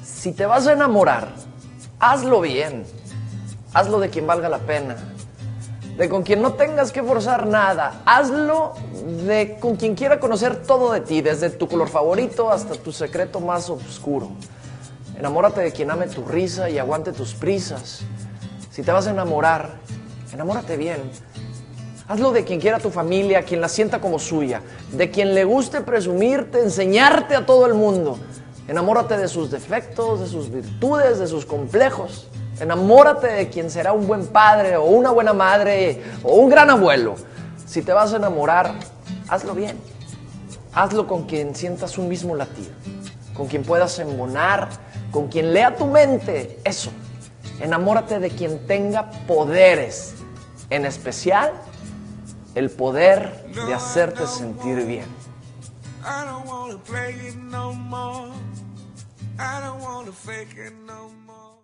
Si te vas a enamorar, hazlo bien. Hazlo de quien valga la pena, de con quien no tengas que forzar nada. Hazlo con quien quiera conocer todo de ti, desde tu color favorito hasta tu secreto más oscuro. Enamórate de quien ame tu risa y aguante tus prisas. Si te vas a enamorar, enamórate bien. Hazlo de quien quiera tu familia, quien la sienta como suya, de quien le guste presumirte, enseñarte a todo el mundo. Enamórate de sus defectos, de sus virtudes, de sus complejos. Enamórate de quien será un buen padre o una buena madre o un gran abuelo. Si te vas a enamorar, hazlo bien. Hazlo con quien sientas un mismo latido, con quien puedas embonar, con quien lea tu mente. Eso. Enamórate de quien tenga poderes, en especial el poder de hacerte sentir bien. I don't wanna play it no more. I don't wanna fake it no more.